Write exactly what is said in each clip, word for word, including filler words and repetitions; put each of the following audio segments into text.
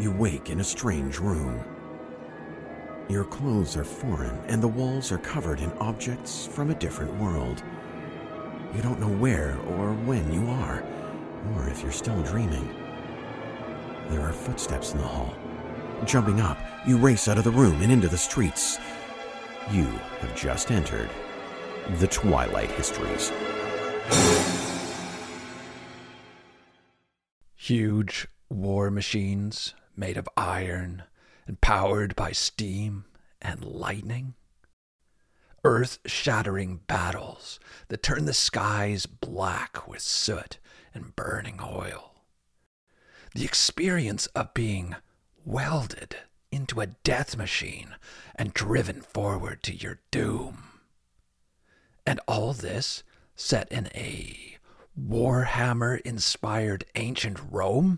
you wake in a strange room. Your clothes are foreign and the walls are covered in objects from a different world. You don't know where or when you are, or if you're still dreaming. There are footsteps in the hall. Jumping up, you race out of the room and into the streets. You have just entered the Twilight Histories. Huge war machines made of iron and powered by steam and lightning. Earth-shattering battles that turn the skies black with soot and burning oil. The experience of being welded into a death machine and driven forward to your doom. And all this set in a Warhammer-inspired ancient Rome?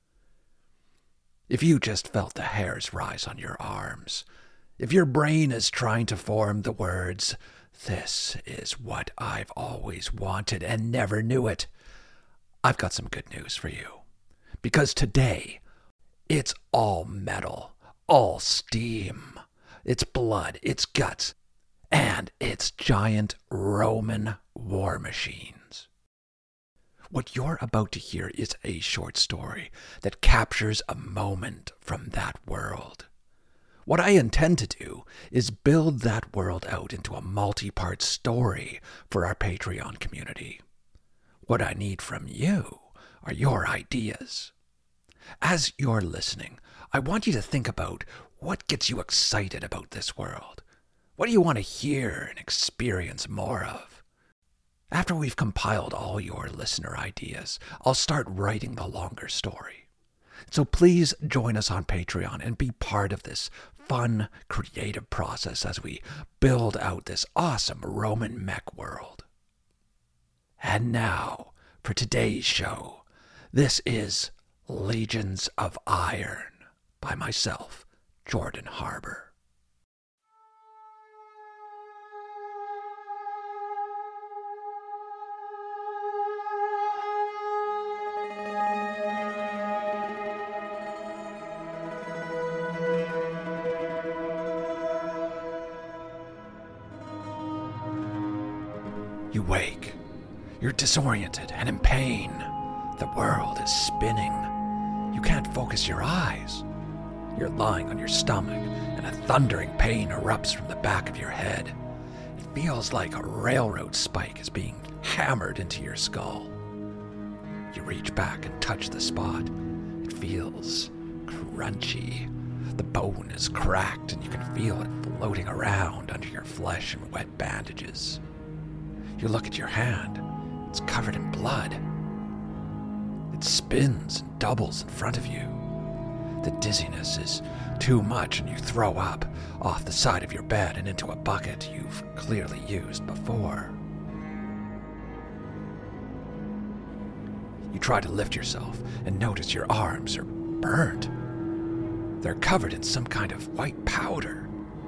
If you just felt the hairs rise on your arms, if your brain is trying to form the words, "This is what I've always wanted and never knew it," I've got some good news for you. Because today, it's all metal, all steam. It's blood, it's guts, and it's giant Roman war machines. What you're about to hear is a short story that captures a moment from that world. What I intend to do is build that world out into a multi-part story for our Patreon community. What I need from you are your ideas. As you're listening, I want you to think about what gets you excited about this world. What do you want to hear and experience more of? After we've compiled all your listener ideas, I'll start writing the longer story. So please join us on Patreon and be part of this fun, creative process as we build out this awesome Roman mech world. And now, for today's show, this is Legions of Iron by myself, Jordan Harbour. You wake. You're disoriented and in pain. The world is spinning. You can't focus your eyes. You're lying on your stomach, and a thundering pain erupts from the back of your head. It feels like a railroad spike is being hammered into your skull. You reach back and touch the spot. It feels crunchy. The bone is cracked, and you can feel it floating around under your flesh and wet bandages. You look at your hand. It's covered in blood. It spins and doubles in front of you. The dizziness is too much and you throw up off the side of your bed and into a bucket you've clearly used before. You try to lift yourself and notice your arms are burnt. They're covered in some kind of white powder.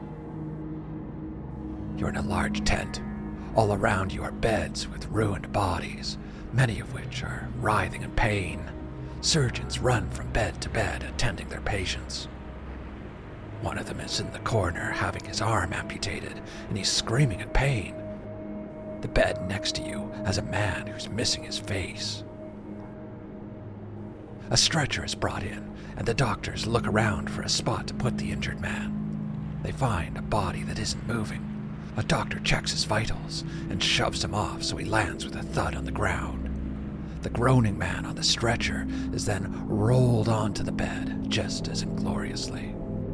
You're in a large tent. All around you are beds with ruined bodies, many of which are writhing in pain. Surgeons run from bed to bed, attending their patients. One of them is in the corner, having his arm amputated, and he's screaming in pain. The bed next to you has a man who's missing his face. A stretcher is brought in, and the doctors look around for a spot to put the injured man. They find a body that isn't moving. A doctor checks his vitals and shoves him off so he lands with a thud on the ground. The groaning man on the stretcher is then rolled onto the bed just as ingloriously.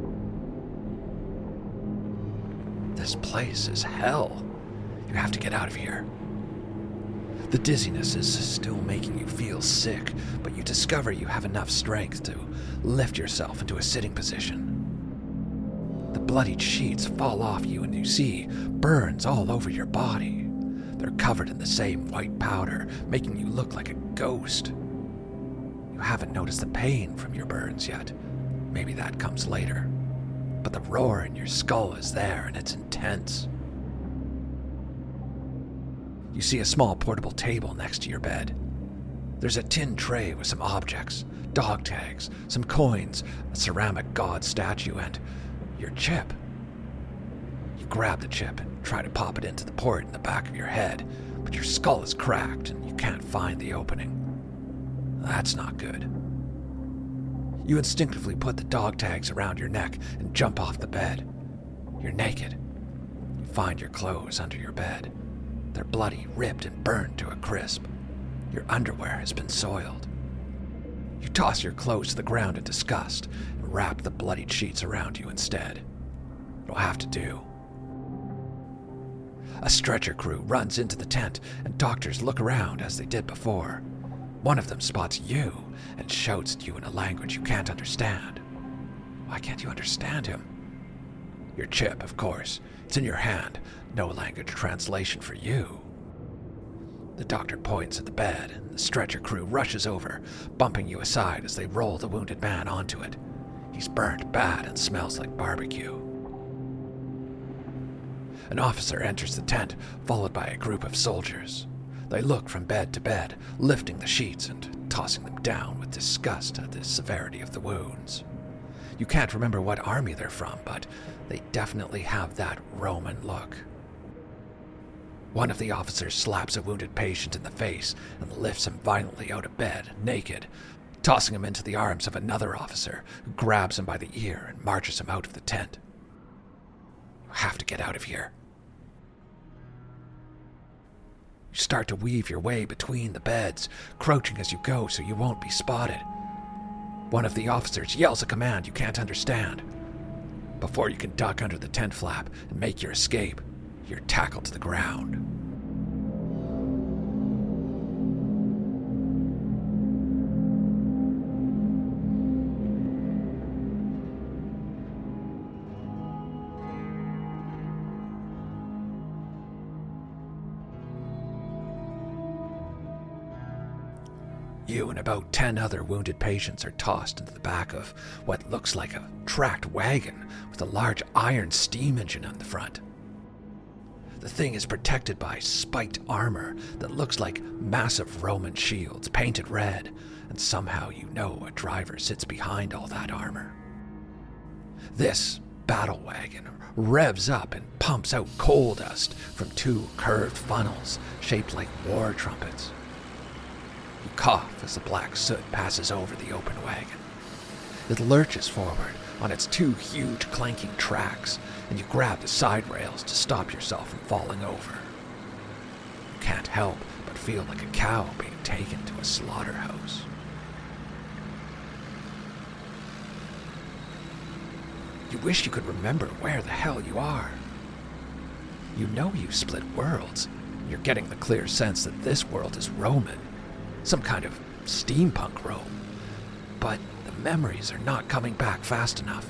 This place is hell. You have to get out of here. The dizziness is still making you feel sick, but you discover you have enough strength to lift yourself into a sitting position. The bloodied sheets fall off you and you see burns all over your body. They're covered in the same white powder, making you look like a ghost. You haven't noticed the pain from your burns yet. Maybe that comes later. But the roar in your skull is there and it's intense. You see a small portable table next to your bed. There's a tin tray with some objects, dog tags, some coins, a ceramic god statue, and your chip. You grab the chip and try to pop it into the port in the back of your head, but your skull is cracked and you can't find the opening. That's not good. You instinctively put the dog tags around your neck and jump off the bed. You're naked. You find your clothes under your bed. They're bloody, ripped, and burned to a crisp. Your underwear has been soiled. You toss your clothes to the ground in disgust and wrap the bloodied sheets around you instead. It'll have to do. A stretcher crew runs into the tent, and doctors look around as they did before. One of them spots you and shouts at you in a language you can't understand. Why can't you understand him? Your chip, of course. It's in your hand. No language translation for you. The doctor points at the bed, and the stretcher crew rushes over, bumping you aside as they roll the wounded man onto it. He's burnt bad and smells like barbecue. An officer enters the tent, followed by a group of soldiers. They look from bed to bed, lifting the sheets and tossing them down with disgust at the severity of the wounds. You can't remember what army they're from, but they definitely have that Roman look. One of the officers slaps a wounded patient in the face and lifts him violently out of bed, naked, tossing him into the arms of another officer who grabs him by the ear and marches him out of the tent. You have to get out of here. You start to weave your way between the beds, crouching as you go so you won't be spotted. One of the officers yells a command you can't understand. Before you can duck under the tent flap and make your escape, you're tackled to the ground. You and about ten other wounded patients are tossed into the back of what looks like a tracked wagon with a large iron steam engine on the front. The thing is protected by spiked armor that looks like massive Roman shields painted red, and somehow you know a driver sits behind all that armor. This battle wagon revs up and pumps out coal dust from two curved funnels shaped like war trumpets. You cough as the black soot passes over the open wagon. It lurches forward on its two huge clanking tracks, and you grab the side rails to stop yourself from falling over. You can't help but feel like a cow being taken to a slaughterhouse. You wish you could remember where the hell you are. You know you split worlds. You're getting the clear sense that this world is Roman. Some kind of steampunk Rome. But the memories are not coming back fast enough.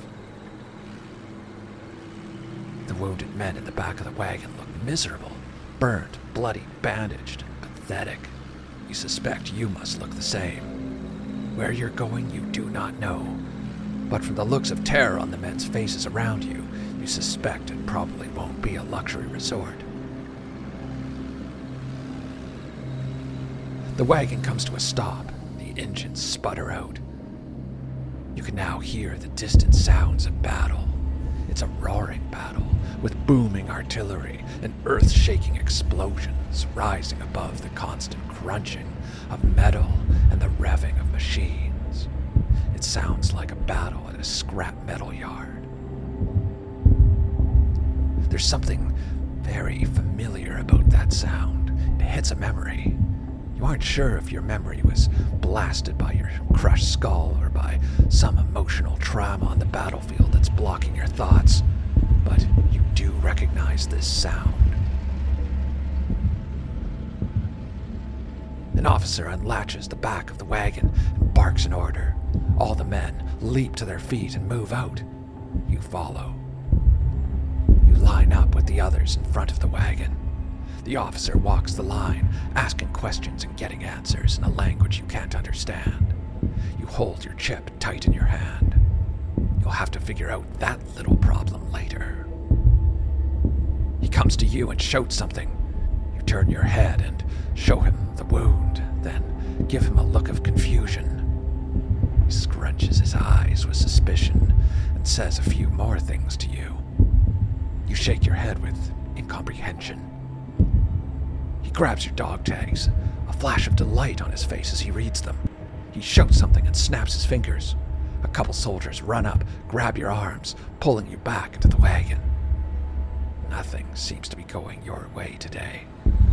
The wounded men in the back of the wagon look miserable, burnt, bloody, bandaged, and pathetic. You suspect you must look the same. Where you're going, you do not know. But from the looks of terror on the men's faces around you, you suspect it probably won't be a luxury resort. The wagon comes to a stop. The engines sputter out. You can now hear the distant sounds of battle. It's a roaring battle, with booming artillery and earth-shaking explosions rising above the constant crunching of metal and the revving of machines. It sounds like a battle at a scrap metal yard. There's something very familiar about that sound. It hits a memory. You aren't sure if your memory was blasted by your crushed skull or by some emotional trauma on the battlefield that's blocking your thoughts, but you do recognize this sound. An officer unlatches the back of the wagon and barks an order. All the men leap to their feet and move out. You follow. You line up with the others in front of the wagon. The officer walks the line, asking questions and getting answers in a language you can't understand. You hold your chip tight in your hand. You'll have to figure out that little problem later. He comes to you and shouts something. You turn your head and show him the wound, then give him a look of confusion. He scrunches his eyes with suspicion and says a few more things to you. You shake your head with incomprehension. He grabs your dog tags, a flash of delight on his face as he reads them. He shouts something and snaps his fingers. A couple soldiers run up, grab your arms, pulling you back into the wagon. Nothing seems to be going your way today.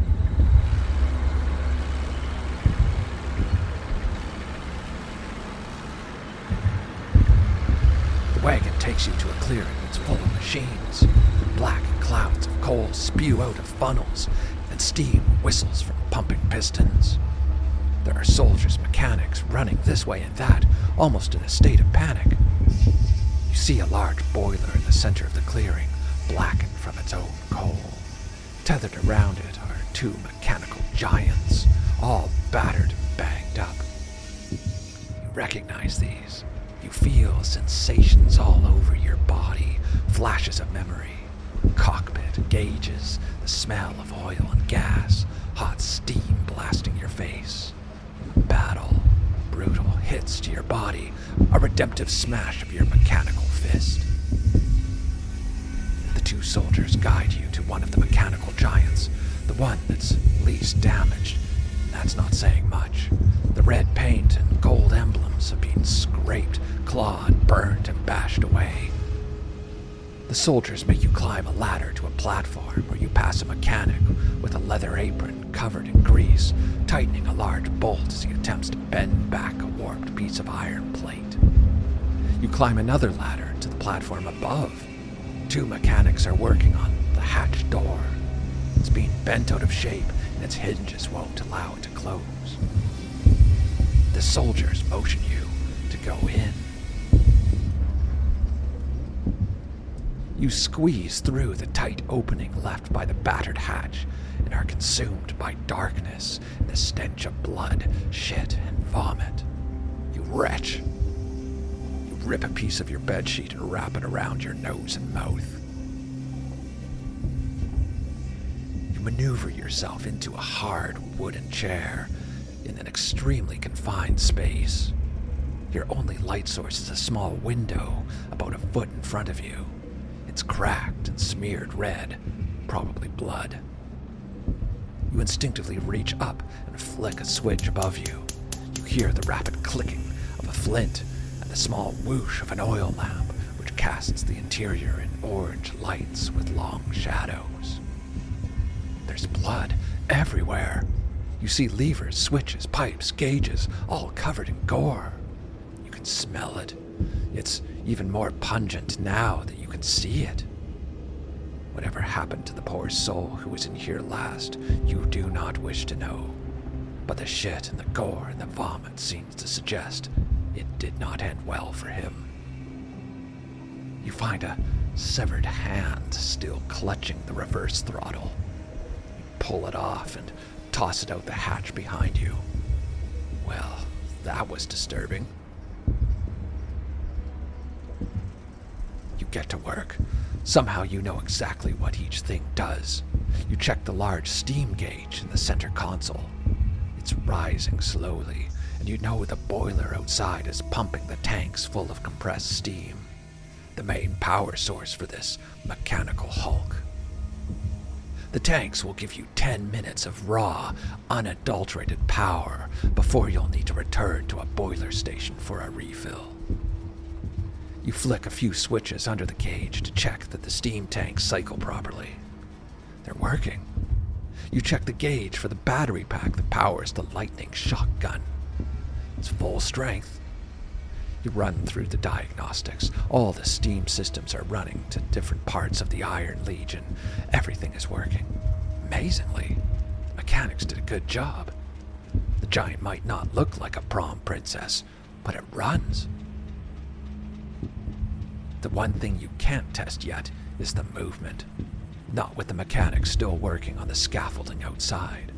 The wagon takes you to a clearing that's full of machines. Black clouds of coal spew out of funnels, and steam whistles from pumping pistons. There are soldiers, mechanics running this way and that, almost in a state of panic. You see a large boiler in the center of the clearing, blackened from its own coal. Tethered around it are two mechanical giants, all battered and banged up. You recognize these. You feel sensations all over your body, flashes of memory. Cockpit, gauges, the smell of oil and gas, hot steam blasting your face. Battle, brutal hits to your body, a redemptive smash of your mechanical fist. The two soldiers guide you to one of the mechanical giants, the one that's least damaged. That's not saying much. The red paint and gold emblems have been scraped, clawed, burned, and bashed away. The soldiers make you climb a ladder to a platform where you pass a mechanic with a leather apron covered in grease, tightening a large bolt as he attempts to bend back a warped piece of iron plate. You climb another ladder to the platform above. Two mechanics are working on the hatch door. It's being bent out of shape, and its hinges won't allow it to close. The soldiers motion you to go in. You squeeze through the tight opening left by the battered hatch and are consumed by darkness and the stench of blood, shit, and vomit. You retch. You rip a piece of your bedsheet and wrap it around your nose and mouth. You maneuver yourself into a hard wooden chair in an extremely confined space. Your only light source is a small window about a foot in front of you. It's cracked and smeared red, probably blood. You instinctively reach up and flick a switch above you. You hear the rapid clicking of a flint and the small whoosh of an oil lamp, which casts the interior in orange lights with long shadows. There's blood everywhere. You see levers, switches, pipes, gauges, all covered in gore. You can smell it. It's even more pungent now that you can see it. Whatever happened to the poor soul who was in here last, you do not wish to know. But the shit and the gore and the vomit seems to suggest it did not end well for him. You find a severed hand still clutching the reverse throttle. You pull it off and toss it out the hatch behind you. Well, that was disturbing. You get to work. Somehow you know exactly what each thing does. You check the large steam gauge in the center console. It's rising slowly, and you know the boiler outside is pumping the tanks full of compressed steam, the main power source for this mechanical hulk. The tanks will give you ten minutes of raw, unadulterated power before you'll need to return to a boiler station for a refill. You flick a few switches under the cage to check that the steam tanks cycle properly. They're working. You check the gauge for the battery pack that powers the lightning shotgun. It's full strength. You run through the diagnostics. All the steam systems are running to different parts of the Iron Legion. Everything is working. Amazingly, the mechanics did a good job. The giant might not look like a prom princess, but it runs. The one thing you can't test yet is the movement, not with the mechanics still working on the scaffolding outside.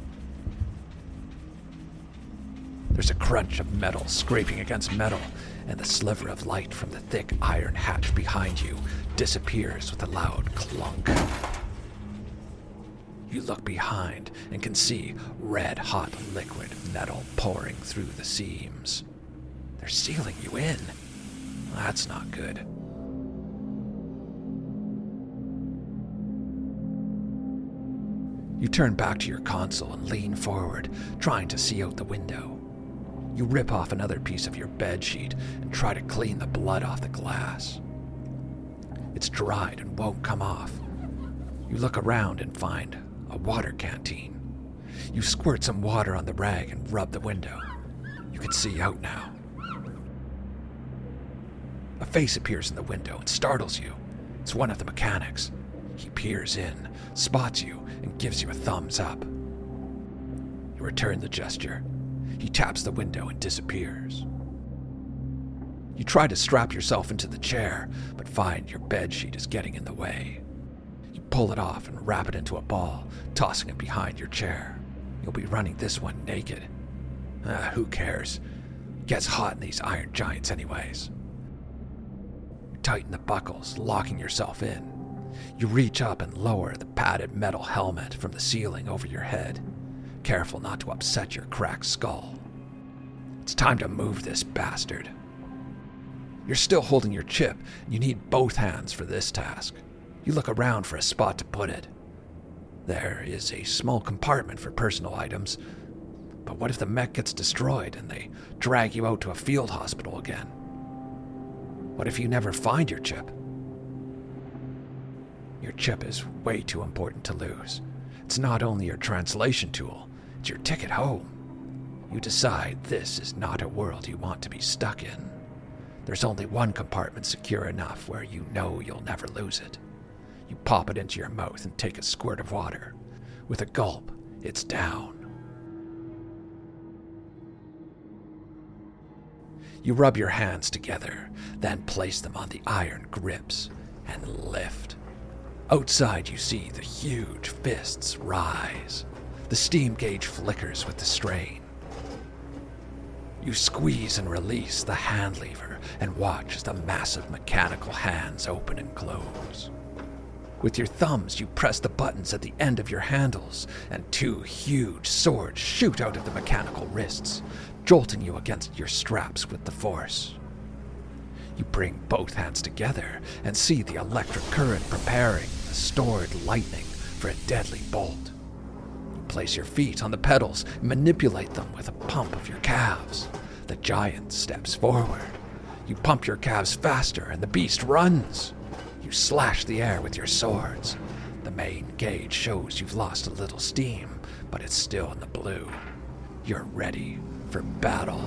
There's a crunch of metal scraping against metal, and the sliver of light from the thick iron hatch behind you disappears with a loud clunk. You look behind and can see red-hot liquid metal pouring through the seams. They're sealing you in. That's not good. You turn back to your console and lean forward, trying to see out the window. You rip off another piece of your bedsheet and try to clean the blood off the glass. It's dried and won't come off. You look around and find a water canteen. You squirt some water on the rag and rub the window. You can see out now. A face appears in the window and startles you. It's one of the mechanics. He peers in, spots you, and gives you a thumbs up. You return the gesture. He taps the window and disappears. You try to strap yourself into the chair, but find your bedsheet is getting in the way. You pull it off and wrap it into a ball, tossing it behind your chair. You'll be running this one naked. Ah, who cares? It gets hot in these iron giants anyways. You tighten the buckles, locking yourself in. You reach up and lower the padded metal helmet from the ceiling over your head, careful not to upset your cracked skull. It's time to move this bastard. You're still holding your chip, and you need both hands for this task. You look around for a spot to put it. There is a small compartment for personal items, but what if the mech gets destroyed and they drag you out to a field hospital again? What if you never find your chip? Your chip is way too important to lose. It's not only your translation tool, it's your ticket home. You decide this is not a world you want to be stuck in. There's only one compartment secure enough where you know you'll never lose it. You pop it into your mouth and take a squirt of water. With a gulp, it's down. You rub your hands together, then place them on the iron grips and lift. Outside you see the huge fists rise. The steam gauge flickers with the strain. You squeeze and release the hand lever and watch as the massive mechanical hands open and close. With your thumbs, you press the buttons at the end of your handles, and two huge swords shoot out of the mechanical wrists, jolting you against your straps with the force. You bring both hands together and see the electric current preparing the stored lightning for a deadly bolt. You place your feet on the pedals and manipulate them with a pump of your calves. The giant steps forward. You pump your calves faster and the beast runs. You slash the air with your swords. The main gauge shows you've lost a little steam, but it's still in the blue. You're ready for battle.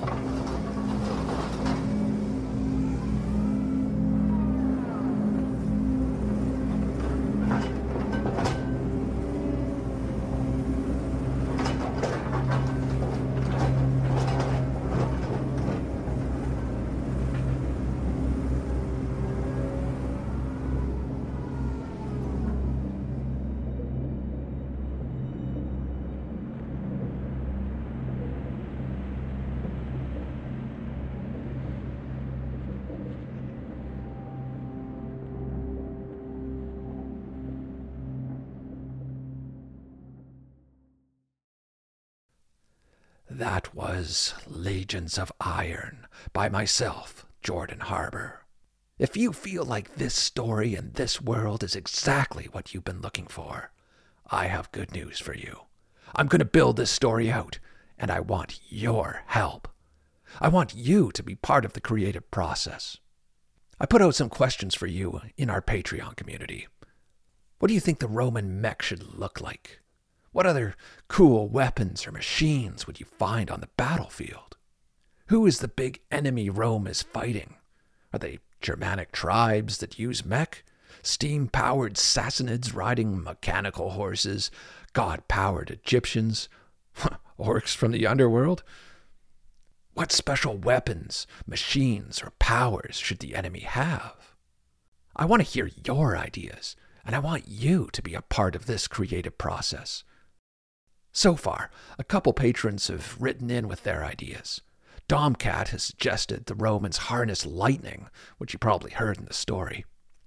That was Legions of Iron by myself, Jordan Harbour. If you feel like this story and this world is exactly what you've been looking for, I have good news for you. I'm going to build this story out, and I want your help. I want you to be part of the creative process. I put out some questions for you in our Patreon community. What do you think the Roman mech should look like? What other cool weapons or machines would you find on the battlefield? Who is the big enemy Rome is fighting? Are they Germanic tribes that use mech? Steam-powered Sassanids riding mechanical horses? God-powered Egyptians? Orcs from the underworld? What special weapons, machines, or powers should the enemy have? I want to hear your ideas, and I want you to be a part of this creative process. So far, a couple patrons have written in with their ideas. Domcat has suggested the Romans harness lightning, which you probably heard in the story.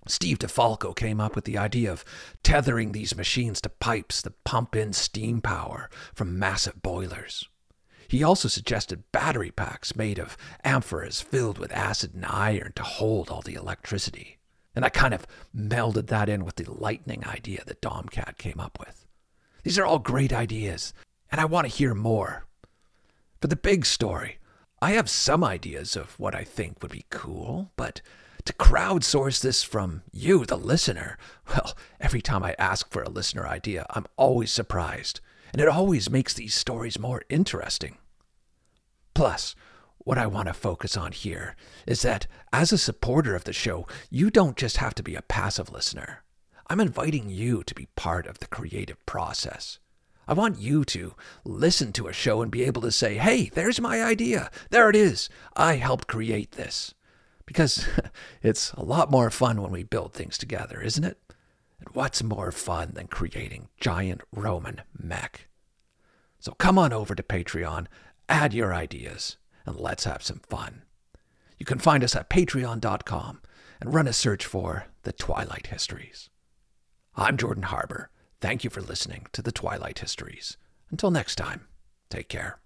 Steve DeFalco came up with the idea of tethering these machines to pipes that pump in steam power from massive boilers. He also suggested battery packs made of amphoras filled with acid and iron to hold all the electricity. And I kind of melded that in with the lightning idea that Domcat came up with. These are all great ideas, and I want to hear more. For the big story, I have some ideas of what I think would be cool, but to crowdsource this from you, the listener, well, every time I ask for a listener idea, I'm always surprised, and it always makes these stories more interesting. Plus, what I want to focus on here is that as a supporter of the show, you don't just have to be a passive listener. I'm inviting you to be part of the creative process. I want you to listen to a show and be able to say, hey, there's my idea. There it is. I helped create this. Because it's a lot more fun when we build things together, isn't it? And what's more fun than creating giant Roman mech? So come on over to Patreon, add your ideas, and let's have some fun. You can find us at patreon dot com and run a search for The Twilight Histories. I'm Jordan Harbour. Thank you for listening to The Twilight Histories. Until next time, take care.